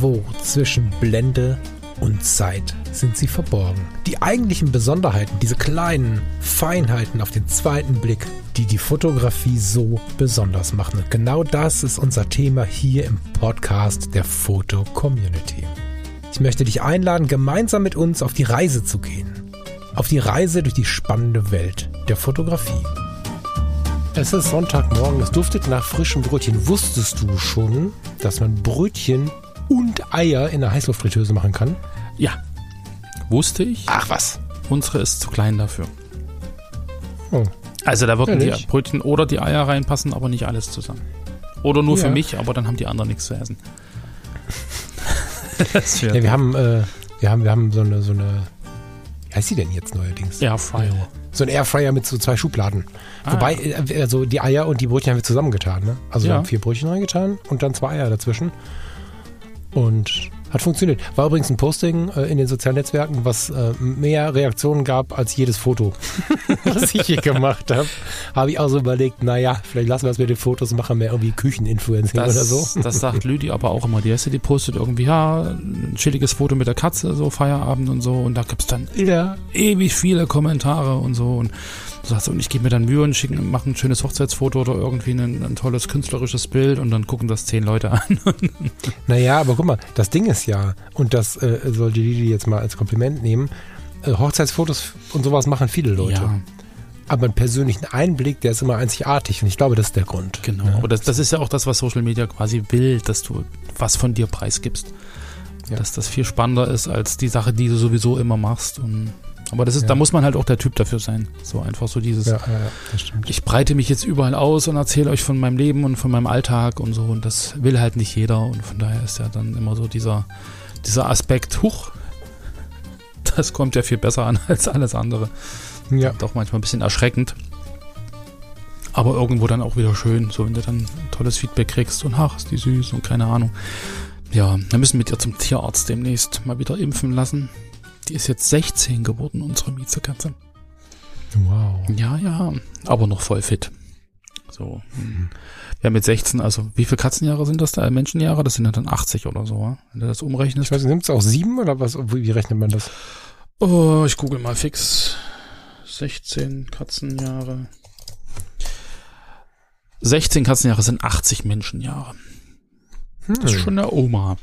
Irgendwo zwischen Blende und Zeit sind sie verborgen. Die eigentlichen Besonderheiten, diese kleinen Feinheiten auf den zweiten Blick, die die Fotografie so besonders machen. Und genau das ist unser Thema hier im Podcast der Foto-Community. Ich möchte dich einladen, gemeinsam mit uns auf die Reise zu gehen. Auf die Reise durch die spannende Welt der Fotografie. Es ist Sonntagmorgen, es duftet nach frischem Brötchen. Wusstest du schon, dass man Brötchen und Eier in der Heißluftfritteuse machen kann? Ja, wusste ich. Ach was. Unsere ist zu klein dafür. Oh. Also da würden Ehrlich? die Brötchen oder die Eier reinpassen, aber nicht alles zusammen. Oder nur für Ja. mich, aber dann haben die anderen nichts zu essen. Ja, wir haben so eine, wie heißt die denn jetzt neuerdings? Airfryer. So ein Airfryer mit so 2 Schubladen. Ah. Wobei, also die Eier und die Brötchen haben wir zusammengetan, ne? Also wir Ja. haben 4 Brötchen reingetan und dann 2 Eier dazwischen. Und hat funktioniert. War übrigens ein Posting in den sozialen Netzwerken, was mehr Reaktionen gab als jedes Foto, was ich hier gemacht habe. Habe ich auch so überlegt, naja, vielleicht lassen wir es mit den Fotos und machen mehr irgendwie Kücheninfluencing oder so. Das sagt Lüdi aber auch immer. Die postet irgendwie, ja, ein chilliges Foto mit der Katze, so Feierabend und so. Und da gibt's dann ewig viele Kommentare und so. Und du sagst, und ich gebe mir dann Mühe und mache ein schönes Hochzeitsfoto oder irgendwie ein tolles künstlerisches Bild und dann gucken das 10 Leute an. Naja, aber guck mal, das Ding ist ja, und das sollte Lili jetzt mal als Kompliment nehmen, Hochzeitsfotos und sowas machen viele Leute. Ja, Aber einen persönlichen Einblick, der ist immer einzigartig und ich glaube, das ist der Grund. genau. Ja. Aber das ist ja auch das, was Social Media quasi will, dass du was von dir preisgibst. Ja. Dass das viel spannender ist als die Sache, die du sowieso immer machst. Aber das ist, Ja. da muss man halt auch der Typ dafür sein. So einfach so dieses, Ja, das stimmt. ich breite mich jetzt überall aus und erzähle euch von meinem Leben und von meinem Alltag und so. Und das will halt nicht jeder. Und von daher ist ja dann immer so dieser Aspekt, das kommt ja viel besser an als alles andere. Ja. Doch manchmal ein bisschen erschreckend. Aber irgendwo dann auch wieder schön, so wenn du dann tolles Feedback kriegst und ach, ist die süß und keine Ahnung. Ja, dann müssen wir mit ihr zum Tierarzt demnächst mal wieder impfen lassen. Die ist jetzt 16 geworden, unsere Miezekatze. Wow. Ja, aber noch voll fit. So. Ja, mit 16, also wie viele Katzenjahre sind das da? Menschenjahre? Das sind ja dann 80 oder so, wa? Wenn du das umrechnest. Ich weiß nicht, nimmt es auch 7 oder was? Wie rechnet man das? Oh, ich google mal fix. 16 Katzenjahre. 16 Katzenjahre sind 80 Menschenjahre. Das ist schon eine Oma.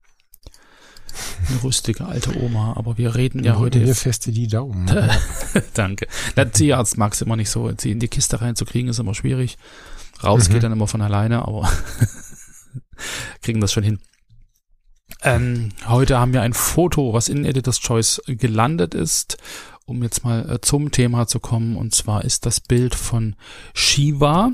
Eine rüstige alte Oma, aber wir reden ja heute. Mir feste die Daumen. Danke. Der Tierarzt mag es immer nicht so. Sie in die Kiste reinzukriegen, ist immer schwierig. Raus geht dann immer von alleine, aber kriegen das schon hin. Heute haben wir ein Foto, was in Editor's Choice gelandet ist, um jetzt mal zum Thema zu kommen. Und zwar ist das Bild von Shiva,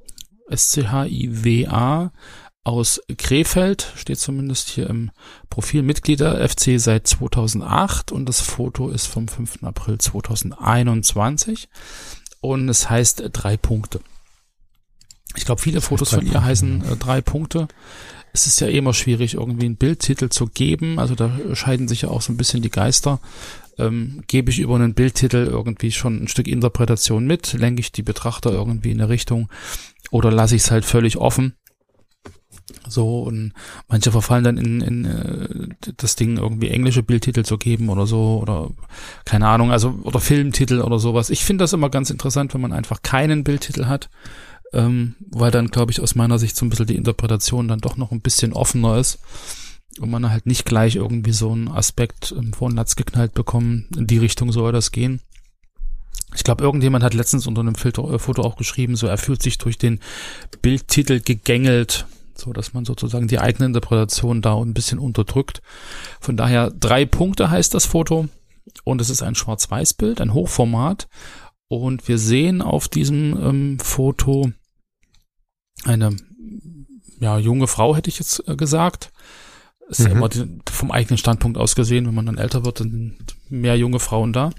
SCHIWA, aus Krefeld, steht zumindest hier im Profil, Mitglieder FC seit 2008 und das Foto ist vom 5. April 2021 und es heißt 3 Punkte. Ich glaube, viele Fotos von ihr heißen 3 Punkte. Es ist ja immer schwierig, irgendwie einen Bildtitel zu geben, also da scheiden sich ja auch so ein bisschen die Geister. Gebe ich über einen Bildtitel irgendwie schon ein Stück Interpretation mit, lenke ich die Betrachter irgendwie in eine Richtung oder lasse ich es halt völlig offen. So, und manche verfallen dann in das Ding irgendwie englische Bildtitel zu geben oder so, oder keine Ahnung, also oder Filmtitel oder sowas. Ich finde das immer ganz interessant, wenn man einfach keinen Bildtitel hat, weil dann, glaube ich, aus meiner Sicht so ein bisschen die Interpretation dann doch noch ein bisschen offener ist und man halt nicht gleich irgendwie so einen Aspekt vor den Latz geknallt bekommen, in die Richtung soll das gehen. Ich glaube, irgendjemand hat letztens unter einem Foto auch geschrieben, so er fühlt sich durch den Bildtitel gegängelt, so dass man sozusagen die eigene Interpretation da ein bisschen unterdrückt. Von daher 3 Punkte heißt das Foto und es ist ein Schwarz-Weiß-Bild, ein Hochformat und wir sehen auf diesem Foto eine junge Frau, hätte ich jetzt gesagt. Ist ja immer vom eigenen Standpunkt aus gesehen, wenn man dann älter wird, dann sind mehr junge Frauen da.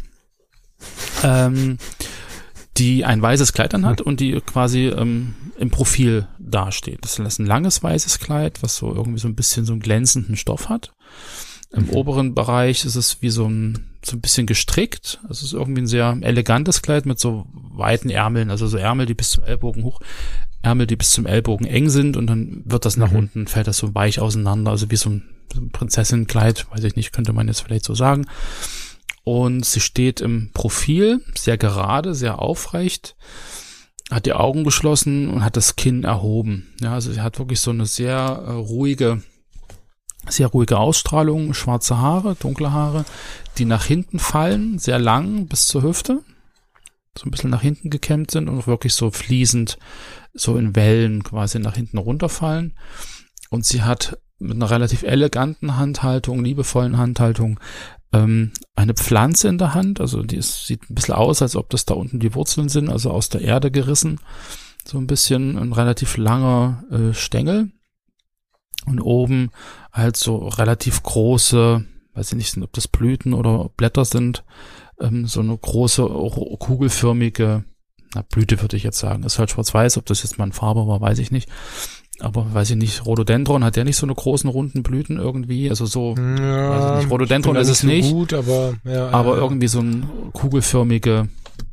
Die ein weißes Kleid anhat und die quasi im Profil dasteht. Das ist ein langes weißes Kleid, was so irgendwie so ein bisschen so einen glänzenden Stoff hat. Im oberen Bereich ist es wie so ein bisschen gestrickt. Es ist irgendwie ein sehr elegantes Kleid mit so weiten Ärmeln, also so Ärmel, die bis zum Ellbogen hoch Ärmel, die bis zum Ellbogen eng sind und dann wird das nach unten, fällt das so weich auseinander, also wie so ein Prinzessinnenkleid, weiß ich nicht, könnte man jetzt vielleicht so sagen. Und sie steht im Profil, sehr gerade, sehr aufrecht, hat die Augen geschlossen und hat das Kinn erhoben. Ja, also sie hat wirklich so eine sehr ruhige Ausstrahlung, schwarze Haare, dunkle Haare, die nach hinten fallen, sehr lang bis zur Hüfte, so ein bisschen nach hinten gekämmt sind und wirklich so fließend, so in Wellen quasi nach hinten runterfallen. Und sie hat mit einer relativ eleganten Handhaltung, liebevollen Handhaltung, eine Pflanze in der Hand, also sieht ein bisschen aus, als ob das da unten die Wurzeln sind, also aus der Erde gerissen, so ein bisschen ein relativ langer Stängel und oben halt so relativ große, weiß ich nicht, ob das Blüten oder Blätter sind, so eine große kugelförmige, Blüte würde ich jetzt sagen, ist halt schwarz-weiß, ob das jetzt mal in Farbe war, weiß ich nicht. Aber weiß ich nicht, Rhododendron, hat der nicht so eine großen runden Blüten irgendwie? Also so, ja, weiß ich nicht, Rhododendron ist es so nicht. Gut, aber Irgendwie so ein kugelförmige,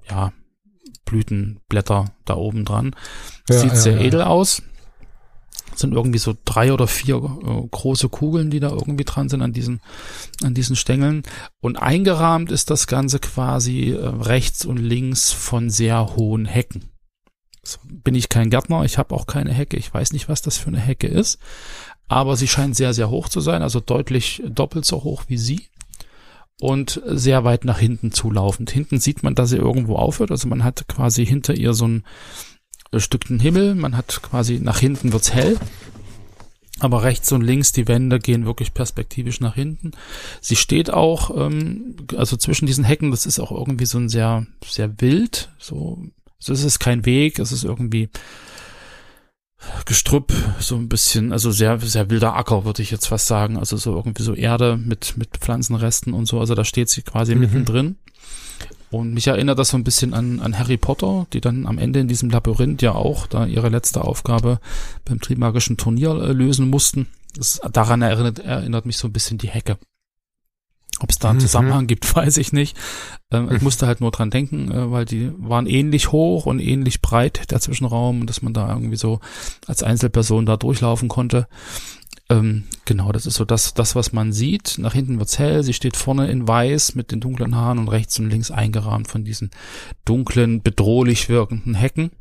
Blütenblätter da oben dran. Sieht sehr edel aus. Sind irgendwie so 3 oder 4 große Kugeln, die da irgendwie dran sind an diesen Stängeln. Und eingerahmt ist das Ganze quasi rechts und links von sehr hohen Hecken. So, bin ich kein Gärtner, ich habe auch keine Hecke, ich weiß nicht, was das für eine Hecke ist, aber sie scheint sehr, sehr hoch zu sein, also deutlich doppelt so hoch wie sie und sehr weit nach hinten zulaufend. Hinten sieht man, dass sie irgendwo aufhört, also man hat quasi hinter ihr so ein Stückchen Himmel, man hat quasi nach hinten wird's hell, aber rechts und links die Wände gehen wirklich perspektivisch nach hinten. Sie steht auch, also zwischen diesen Hecken, das ist auch irgendwie so ein sehr, sehr wild, so. Also es ist kein Weg, es ist irgendwie Gestrüpp, so ein bisschen, also sehr, sehr wilder Acker, würde ich jetzt fast sagen. Also so irgendwie so Erde mit Pflanzenresten und so. Also da steht sie quasi mittendrin. Und mich erinnert das so ein bisschen an Harry Potter, die dann am Ende in diesem Labyrinth ja auch da ihre letzte Aufgabe beim Trimagischen Turnier lösen mussten. Daran erinnert mich so ein bisschen die Hecke. Ob es da einen Zusammenhang gibt, weiß ich nicht. Ich musste halt nur dran denken, weil die waren ähnlich hoch und ähnlich breit, der Zwischenraum, und dass man da irgendwie so als Einzelperson da durchlaufen konnte. Genau, das ist so das, was man sieht. Nach hinten wird's hell, sie steht vorne in weiß mit den dunklen Haaren und rechts und links eingerahmt von diesen dunklen, bedrohlich wirkenden Hecken.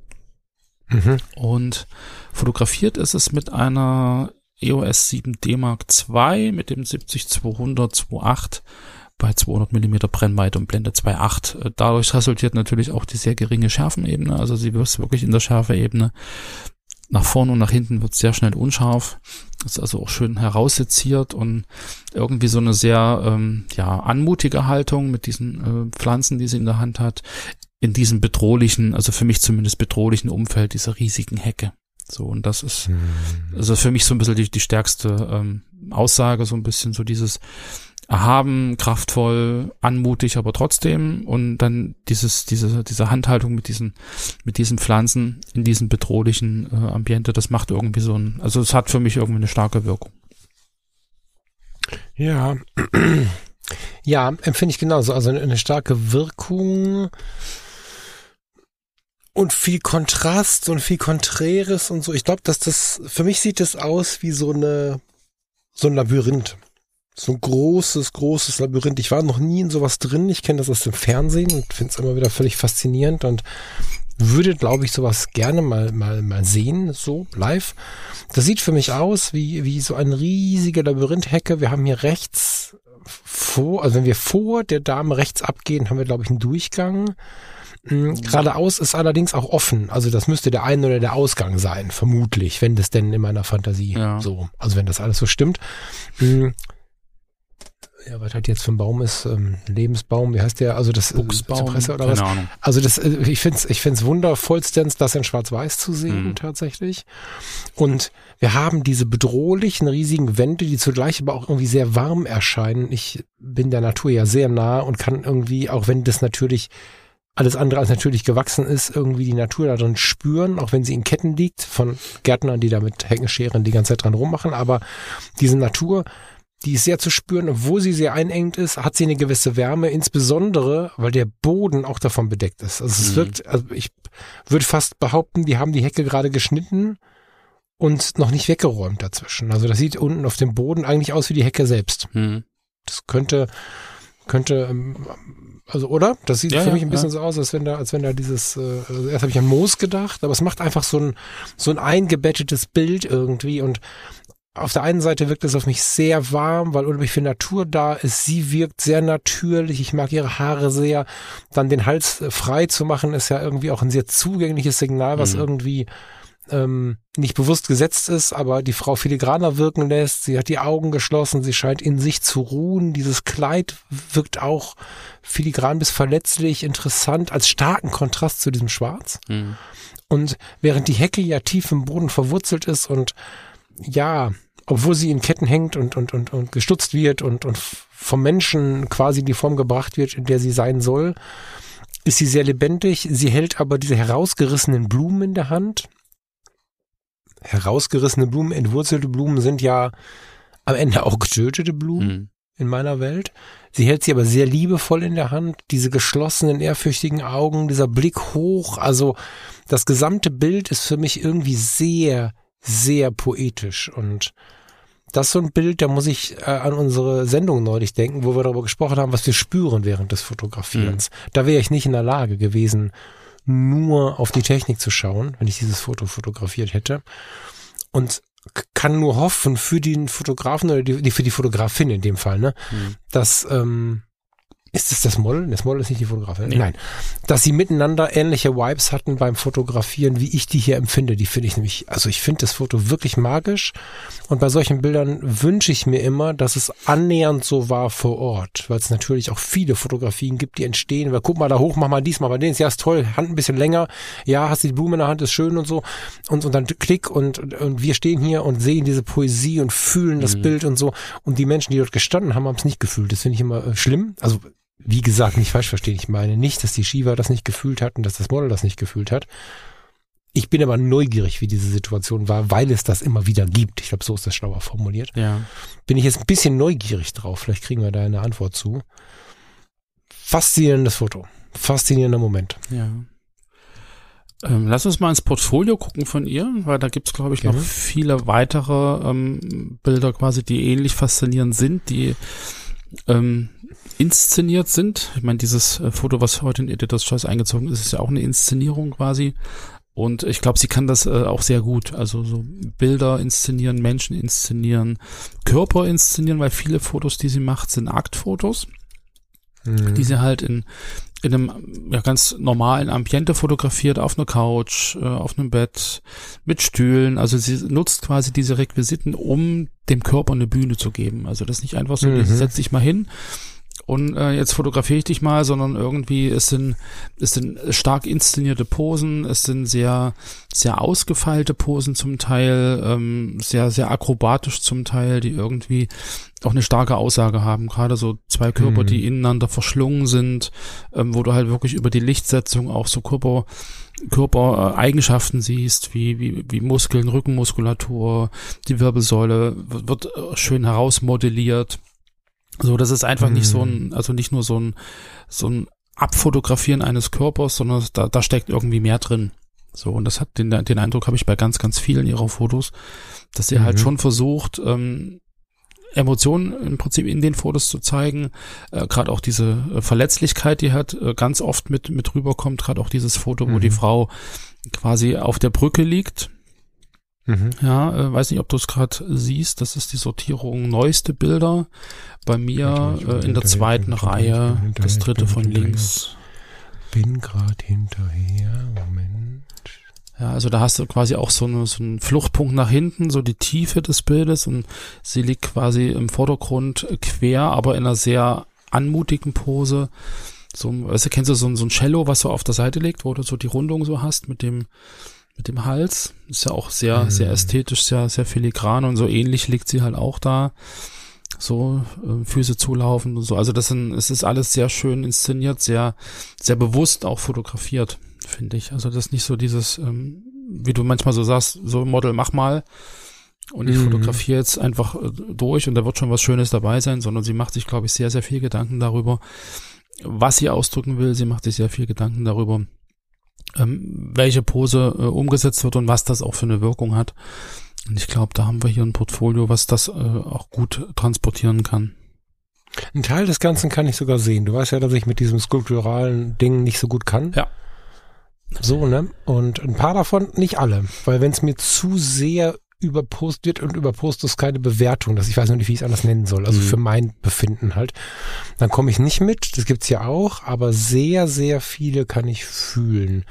Und fotografiert ist es mit einer EOS 7D Mark II mit dem 70-200 2.8 bei 200 mm Brennweite und Blende 2.8. Dadurch resultiert natürlich auch die sehr geringe Schärfenebene, also sie wird wirklich in der Schärfeebene nach vorne und nach hinten wird sehr schnell unscharf. Ist also auch schön herausseziert und irgendwie so eine sehr anmutige Haltung mit diesen Pflanzen, die sie in der Hand hat, in diesem bedrohlichen, also für mich zumindest bedrohlichen Umfeld dieser riesigen Hecke. So, und das ist also für mich so ein bisschen die stärkste Aussage, so ein bisschen so dieses erhaben, kraftvoll, anmutig, aber trotzdem, und dann diese Handhaltung mit diesen Pflanzen in diesem bedrohlichen Ambiente, das macht irgendwie also es hat für mich irgendwie eine starke Wirkung. Ja, empfinde ich genauso, also eine starke Wirkung. Und viel Kontrast und viel Konträres und so. Ich glaube, für mich sieht das aus wie so ein Labyrinth. So ein großes Labyrinth. Ich war noch nie in sowas drin. Ich kenne das aus dem Fernsehen und finde es immer wieder völlig faszinierend und würde, glaube ich, sowas gerne mal sehen, so live. Das sieht für mich aus wie so eine riesige Labyrinthhecke. Wir haben hier rechts also wenn wir vor der Dame rechts abgehen, haben wir, glaube ich, einen Durchgang. Geradeaus ist allerdings auch offen, also das müsste der Ein- oder der Ausgang sein, vermutlich, wenn das denn in meiner Fantasie so, also wenn das alles so stimmt. Ja, was halt jetzt für ein Baum ist, Lebensbaum, wie heißt der, also das Zypresse oder was? Ahnung. Also das, ich find's wundervollstens, das in Schwarz-Weiß zu sehen, tatsächlich. Und wir haben diese bedrohlichen, riesigen Wände, die zugleich aber auch irgendwie sehr warm erscheinen. Ich bin der Natur ja sehr nah und kann irgendwie, auch wenn das natürlich alles andere als natürlich gewachsen ist, irgendwie die Natur da drin spüren, auch wenn sie in Ketten liegt, von Gärtnern, die da mit Heckenscheren die ganze Zeit dran rummachen, aber diese Natur Die ist sehr zu spüren, obwohl sie sehr einengt ist, hat sie eine gewisse Wärme, insbesondere, weil der Boden auch davon bedeckt ist. Also es wirkt, also ich würde fast behaupten, die haben die Hecke gerade geschnitten und noch nicht weggeräumt dazwischen. Also das sieht unten auf dem Boden eigentlich aus wie die Hecke selbst. Das könnte, also oder? Das sieht für mich ein bisschen so aus, als wenn da dieses, also erst habe ich an Moos gedacht, aber es macht einfach so ein eingebettetes Bild irgendwie und auf der einen Seite wirkt es auf mich sehr warm, weil unheimlich viel Natur da ist. Sie wirkt sehr natürlich. Ich mag ihre Haare sehr. Dann den Hals frei zu machen, ist ja irgendwie auch ein sehr zugängliches Signal, was irgendwie nicht bewusst gesetzt ist, aber die Frau filigraner wirken lässt. Sie hat die Augen geschlossen. Sie scheint in sich zu ruhen. Dieses Kleid wirkt auch filigran bis verletzlich, interessant, als starken Kontrast zu diesem Schwarz. Und während die Hecke ja tief im Boden verwurzelt ist und ja, obwohl sie in Ketten hängt und gestutzt wird und vom Menschen quasi in die Form gebracht wird, in der sie sein soll, ist sie sehr lebendig. Sie hält aber diese herausgerissenen Blumen in der Hand. Herausgerissene Blumen, entwurzelte Blumen sind ja am Ende auch getötete Blumen in meiner Welt. Sie hält sie aber sehr liebevoll in der Hand. Diese geschlossenen, ehrfürchtigen Augen, dieser Blick hoch. Also das gesamte Bild ist für mich irgendwie sehr, sehr poetisch und das ist so ein Bild, da muss ich an unsere Sendung neulich denken, wo wir darüber gesprochen haben, was wir spüren während des Fotografierens. Da wäre ich nicht in der Lage gewesen, nur auf die Technik zu schauen, wenn ich dieses Foto fotografiert hätte und kann nur hoffen für den Fotografen oder für die Fotografin in dem Fall, ne, dass ist es das Model? Das Model ist nicht die Fotografin. Nein. Dass sie miteinander ähnliche Vibes hatten beim Fotografieren, wie ich die hier empfinde. Die finde ich nämlich, also ich finde das Foto wirklich magisch. Und bei solchen Bildern wünsche ich mir immer, dass es annähernd so war vor Ort. Weil es natürlich auch viele Fotografien gibt, die entstehen. Weil guck mal da hoch, mach mal dies, mach mal den. Ja, ist toll. Hand ein bisschen länger. Ja, hast du die Blume in der Hand, ist schön und so. Und dann Klick und wir stehen hier und sehen diese Poesie und fühlen das Bild und so. Und die Menschen, die dort gestanden haben, haben es nicht gefühlt. Das finde ich immer schlimm. Also wie gesagt, nicht falsch verstehen. Ich meine nicht, dass die Shiva das nicht gefühlt hat und dass das Model das nicht gefühlt hat. Ich bin aber neugierig, wie diese Situation war, weil es das immer wieder gibt. Ich glaube, so ist das schlauer formuliert. Ja. Bin ich jetzt ein bisschen neugierig drauf. Vielleicht kriegen wir da eine Antwort zu. Faszinierendes Foto. Faszinierender Moment. Ja. Lass uns mal ins Portfolio gucken von ihr, weil da gibt's, glaube ich, noch viele weitere Bilder quasi, die ähnlich faszinierend sind, die inszeniert sind. Ich meine, dieses Foto, was heute in Editor's Choice eingezogen ist, ist ja auch eine Inszenierung quasi. Und ich glaube, sie kann das auch sehr gut. Also so Bilder inszenieren, Menschen inszenieren, Körper inszenieren, weil viele Fotos, die sie macht, sind Aktfotos, die sie halt in einem ganz normalen Ambiente fotografiert, auf einer Couch, auf einem Bett, mit Stühlen. Also sie nutzt quasi diese Requisiten, um dem Körper eine Bühne zu geben. Also das ist nicht einfach so, setz dich mal hin und jetzt fotografiere ich dich mal, sondern irgendwie es sind stark inszenierte Posen, es sind sehr, sehr ausgefeilte Posen zum Teil, sehr, sehr akrobatisch zum Teil, die irgendwie auch eine starke Aussage haben. Gerade so zwei Körper, die ineinander verschlungen sind, wo du halt wirklich über die Lichtsetzung auch so Körpereigenschaften siehst, wie Muskeln, Rückenmuskulatur, die Wirbelsäule wird schön herausmodelliert. So, das ist einfach nicht so nicht nur so ein Abfotografieren eines Körpers, sondern da steckt irgendwie mehr drin. So, und das hat den Eindruck habe ich bei ganz, ganz vielen ihrer Fotos, dass sie halt schon versucht, Emotionen im Prinzip in den Fotos zu zeigen, gerade auch diese Verletzlichkeit, die halt ganz oft mit rüberkommt, gerade auch dieses Foto, wo die Frau quasi auf der Brücke liegt. Ja, weiß nicht, ob du es gerade siehst, das ist die Sortierung neueste Bilder bei mir in der zweiten Reihe, das dritte von links. Bin gerade hinterher, Moment. Ja, also da hast du quasi auch so einen Fluchtpunkt nach hinten, so die Tiefe des Bildes und sie liegt quasi im Vordergrund quer, aber in einer sehr anmutigen Pose. So, weißt du, kennst du so ein Cello, was so auf der Seite liegt, wo du so die Rundung so hast mit dem Hals? Ist ja auch sehr, sehr ästhetisch, sehr, sehr filigran und so ähnlich liegt sie halt auch da. So, Füße zulaufen und so. Also es ist alles sehr schön inszeniert, sehr, sehr bewusst auch fotografiert, finde ich. Also das ist nicht so dieses, wie du manchmal so sagst, so Model, mach mal, und ich fotografiere jetzt einfach durch und da wird schon was Schönes dabei sein, sondern sie macht sich, glaube ich, sehr, sehr viel Gedanken darüber, was sie ausdrücken will. Sie macht sich sehr viel Gedanken darüber, welche Pose umgesetzt wird und was das auch für eine Wirkung hat. Und ich glaube, da haben wir hier ein Portfolio, was das auch gut transportieren kann. Ein Teil des Ganzen kann ich sogar sehen. Du weißt ja, dass ich mit diesem skulpturalen Ding nicht so gut kann. Ja. So, ne? Und ein paar davon, nicht alle. Weil wenn es mir zu sehr überpost wird und überpost ist keine Bewertung, ich weiß noch nicht, wie ich es anders nennen soll, also für mein Befinden halt, dann komme ich nicht mit. Das gibt's ja auch, aber sehr, sehr viele kann ich fühlen.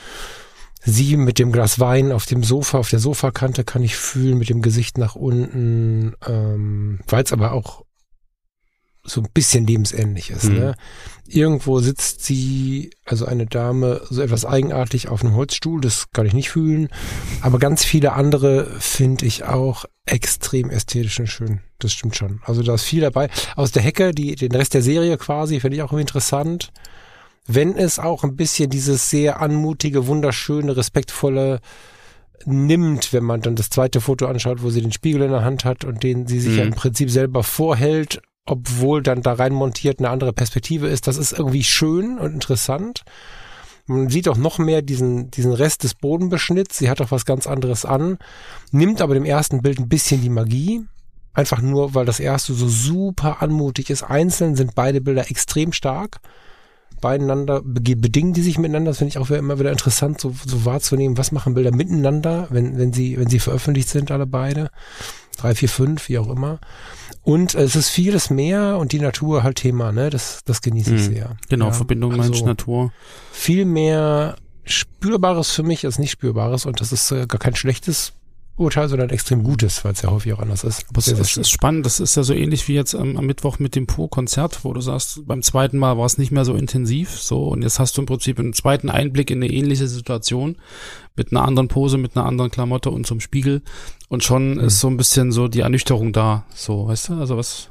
Sie mit dem Glas Wein auf dem Sofa, auf der Sofakante kann ich fühlen, mit dem Gesicht nach unten, weil es aber auch so ein bisschen lebensähnlich ist. Ne? Irgendwo sitzt sie, also eine Dame, so etwas eigenartig auf einem Holzstuhl, das kann ich nicht fühlen. Aber ganz viele andere finde ich auch extrem ästhetisch und schön. Das stimmt schon. Also da ist viel dabei. Aus der Hecke, den Rest der Serie quasi, finde ich auch interessant. Wenn es auch ein bisschen dieses sehr anmutige, wunderschöne, respektvolle nimmt, wenn man dann das zweite Foto anschaut, wo sie den Spiegel in der Hand hat und den sie sich ja im Prinzip selber vorhält, obwohl dann da rein montiert eine andere Perspektive ist. Das ist irgendwie schön und interessant. Man sieht auch noch mehr diesen Rest des Bodenbeschnitts. Sie hat auch was ganz anderes an, nimmt aber dem ersten Bild ein bisschen die Magie. Einfach nur, weil das erste so super anmutig ist. Einzeln sind beide Bilder extrem stark. Beieinander bedingen die sich miteinander. Das finde ich auch immer wieder interessant, so wahrzunehmen, was machen Bilder miteinander, wenn sie veröffentlicht sind, alle beide. 3, 4, 5, wie auch immer. Und es ist vieles mehr und die Natur halt Thema, ne? Das genieße ich sehr. Genau, ja, Verbindung Mensch-Natur. Viel mehr Spürbares für mich als nicht Spürbares und das ist gar kein schlechtes Urteil, sondern extrem gutes, weil es ja häufig auch anders ist. Aber es ist spannend, das ist ja so ähnlich wie jetzt am Mittwoch mit dem Po-Konzert, wo du sagst, beim zweiten Mal war es nicht mehr so intensiv, so, und jetzt hast du im Prinzip einen zweiten Einblick in eine ähnliche Situation mit einer anderen Pose, mit einer anderen Klamotte und zum Spiegel und schon ist so ein bisschen so die Ernüchterung da, so, weißt du, also was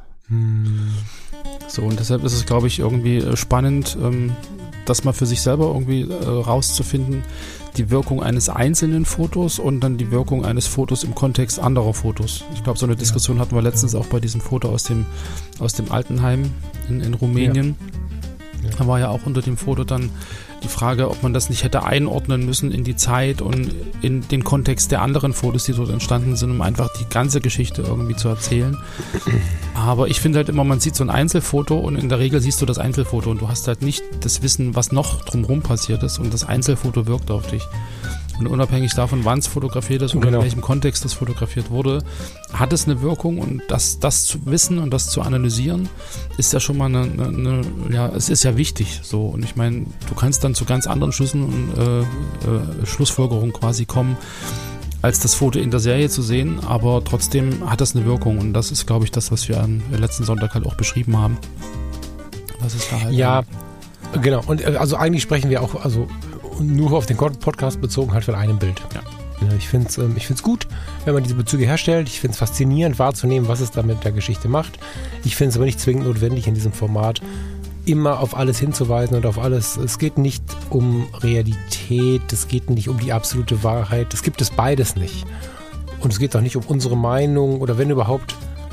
so, und deshalb ist es, glaube ich, irgendwie spannend, das mal für sich selber irgendwie rauszufinden, die Wirkung eines einzelnen Fotos und dann die Wirkung eines Fotos im Kontext anderer Fotos. Ich glaube, so eine Diskussion hatten wir letztens auch bei diesem Foto aus dem Altenheim in Rumänien. Ja. Da war ja auch unter dem Foto dann die Frage, ob man das nicht hätte einordnen müssen in die Zeit und in den Kontext der anderen Fotos, die dort entstanden sind, um einfach die ganze Geschichte irgendwie zu erzählen. Aber ich finde halt immer, man sieht so ein Einzelfoto und in der Regel siehst du das Einzelfoto und du hast halt nicht das Wissen, was noch drumherum passiert ist und das Einzelfoto wirkt auf dich. Und unabhängig davon, wann es fotografiert ist oder in welchem Kontext das fotografiert wurde, hat es eine Wirkung und das zu wissen und das zu analysieren, ist ja schon mal es ist ja wichtig. So. Und ich meine, du kannst dann zu ganz anderen Schlüssen und Schlussfolgerungen quasi kommen, als das Foto in der Serie zu sehen, aber trotzdem hat das eine Wirkung und das ist, glaube ich, das, was wir am letzten Sonntag halt auch beschrieben haben. Das ist da halt. Ja, genau. Und also eigentlich sprechen wir auch, also nur auf den Podcast bezogen halt von einem Bild. Ja. Ich finde es gut, wenn man diese Bezüge herstellt. Ich finde es faszinierend wahrzunehmen, was es da mit der Geschichte macht. Ich finde es aber nicht zwingend notwendig in diesem Format immer auf alles hinzuweisen und auf alles. Es geht nicht um Realität, es geht nicht um die absolute Wahrheit. Es gibt es beides nicht. Und es geht auch nicht um unsere Meinung oder wenn überhaupt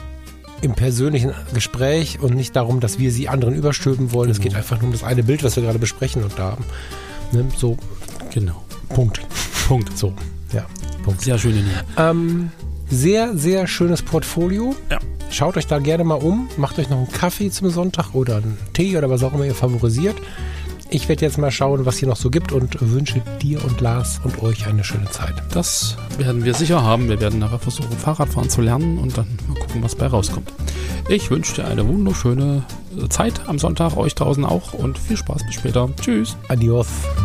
im persönlichen Gespräch und nicht darum, dass wir sie anderen überstülpen wollen. Es geht einfach nur um das eine Bild, was wir gerade besprechen und da haben. Ne? So. Genau. Punkt. So. Ja. Punkt. Sehr schöne Linie. Sehr, sehr schönes Portfolio. Ja. Schaut euch da gerne mal um. Macht euch noch einen Kaffee zum Sonntag oder einen Tee oder was auch immer ihr favorisiert. Ich werde jetzt mal schauen, was hier noch so gibt und wünsche dir und Lars und euch eine schöne Zeit. Das werden wir sicher haben. Wir werden nachher versuchen, Fahrradfahren zu lernen und dann mal gucken, was bei rauskommt. Ich wünsche dir eine wunderschöne Zeit am Sonntag, euch draußen auch und viel Spaß. Bis später. Tschüss. Adios.